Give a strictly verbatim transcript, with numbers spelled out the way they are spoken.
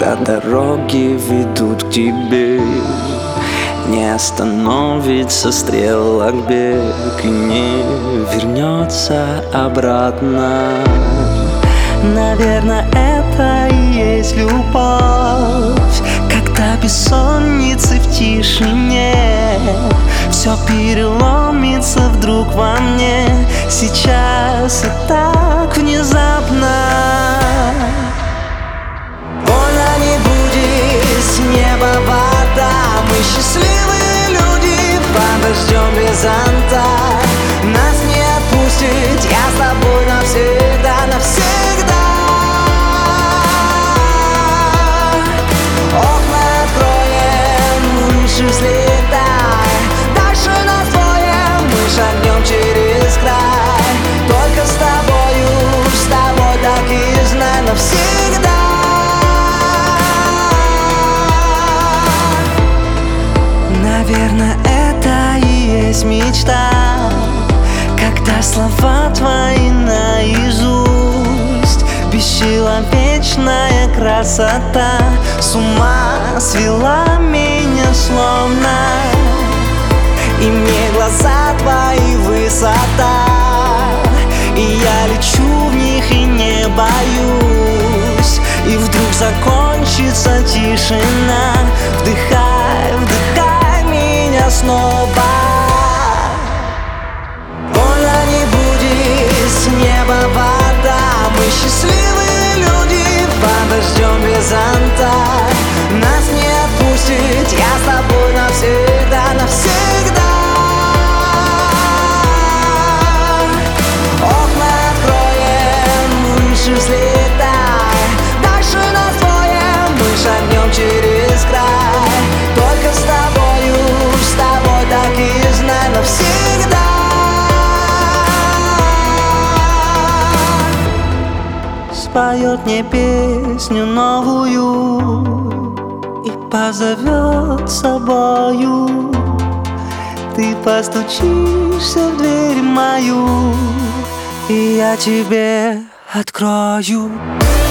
когда дороги ведут к тебе. Не остановится стрелок бег и не вернется обратно. Наверное, это и есть любовь, когда бессонницы в тишине все переломится вдруг во мне. Сейчас и так внезапно. Больно не будет, с неба вода. Мы счастливые люди, подождем без зонта. Нас не отпустит, я с тобой навсегда, навсегда. Окна откроем, выше взлетай. Дальше нас двое, мы шагнем через край. Только с тобою, с тобой так и знай навсегда. Наверное, это и есть мечта, когда слова твои наизусть. Бесчеловечная красота с ума свела меня словно. И мне глаза твои высота, и я лечу в них и не боюсь. И вдруг закончится тишина. Вдыхай, вдыхай меня снова. Больно не будет, с неба вода. Мы счастливые люди, подождем без зонта. Нас не отпустит, я с тобой навсегда, навсегда. Окна откроем, выше взлетай. Дальше нас двое, мы шагнем через край. Только с тобою, с тобой так и знай навсегда. Споет мне песню новую и позовет с собою. Ты постучишься в дверь мою, и я тебе открою.